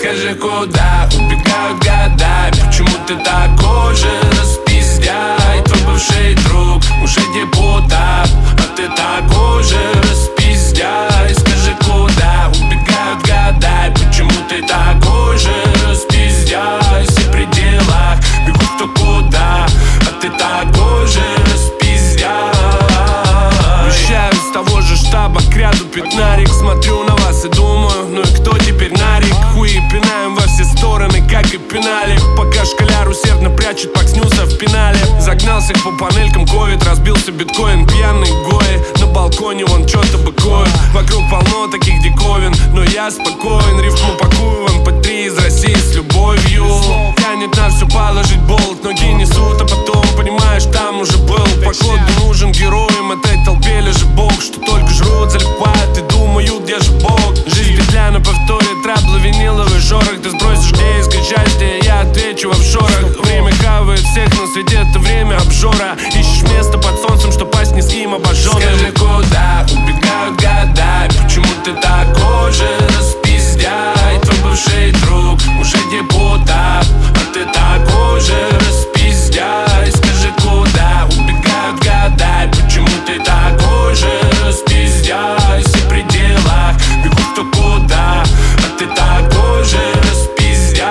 Скажи, куда убегают года? Почему ты такой же распиздяй? Твой бывший друг уже депутат, а ты такой же распиздяй. Скажи, куда убегают года? Почему ты такой же распиздяй? Все при делах бегут кто куда, а ты такой же распиздяй. Вещаю с того же штаба к ряду пятнарик. Смотрю на вас и думаю, ну и кто теперь нарик? Хуи пинаем во все стороны, как и пинали. Пока школяр усердно прячет пак снюса в пенале. Загнался по панелькам ковид, разбился биткоин. Пьяный гои, на балконе вон чё-то быкует. Вокруг полно таких диковин, но я спокоен. Рифму пакую в MP3 из России с любовью. Тянет на все положить болт, ноги несут, а потом понимаешь, там уже был. Походу нужен героям этой толпе лежит бог, что только жрут, залипают и думают, где же Бог. Жизнь петля на повторе, траблы, виниловый шорох. Ты сбросишь, где искать счастье, я отвечу в офшорах. Время хавает всех на свете, это время обжора. Ищешь место под солнцем, что пасть низким обожженным. Скажи, куда убегают года? Почему ты такой же распиздяй? Твой бывший друг уже депутат, а ты такой же распиздяй. Скажи, куда убегают года? Почему ты такой же распиздяй? Все при делах бегут кто куда, а ты такой же распиздяй.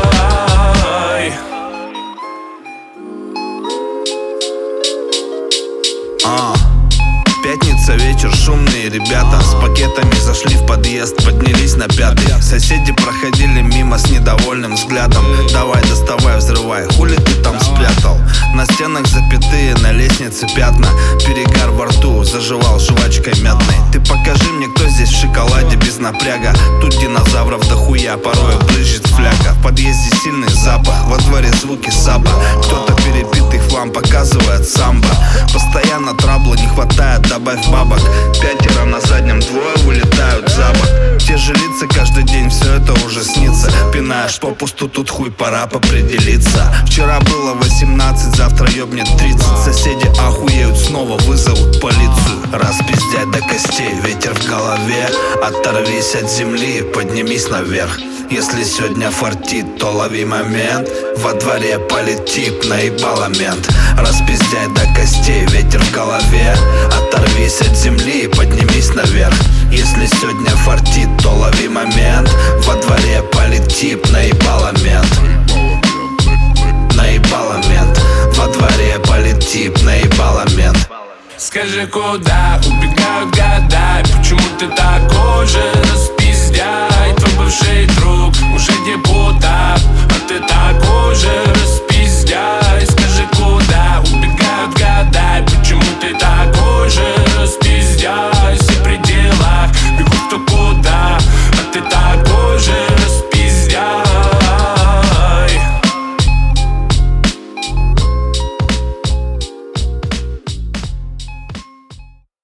Пятница, вечер, шумные ребята с пакетами зашли в подъезд, поднялись на пятый. Соседи проходили мимо с недовольным взглядом. Давай, доставай, взрывай, хули ты там спрятал? На стенах запятые, на лестнице пятна. Перегар во рту, заживал жвачкой мятной. Ты покажи мне, кто здесь в шоколаде без напряга. Тут динозавров дохуя, порой брызжет фляга. В подъезде сильный запах, во дворе звуки саба. Кто-то перебитый хлам показывает самбо. Постоянно трабла, не хватает, добавь бабок. Пятеро на заднем, двое вылетают за бок. Те же лица каждый день, все это уже снится. Пинаешь попусту, тут хуй, пора определиться. Вчера было 18, завтра ёбнет 30. Соседи охуеют, снова вызовут полицию. Распиздять до костей, ветер в голове. Оторвись от земли, поднимись наверх. Если сегодня фартит, то лови момент. Во дворе полетит, наебало мент. Распиздяй до костей, ветер в голове. Оторвись от земли, поднимись наверх. Если сегодня фартит, то лови момент. Во дворе полетит, наебало мент. Наебало мент. Во дворе полетит, наебало мент. Скажи, куда убегают года? Почему ты такой же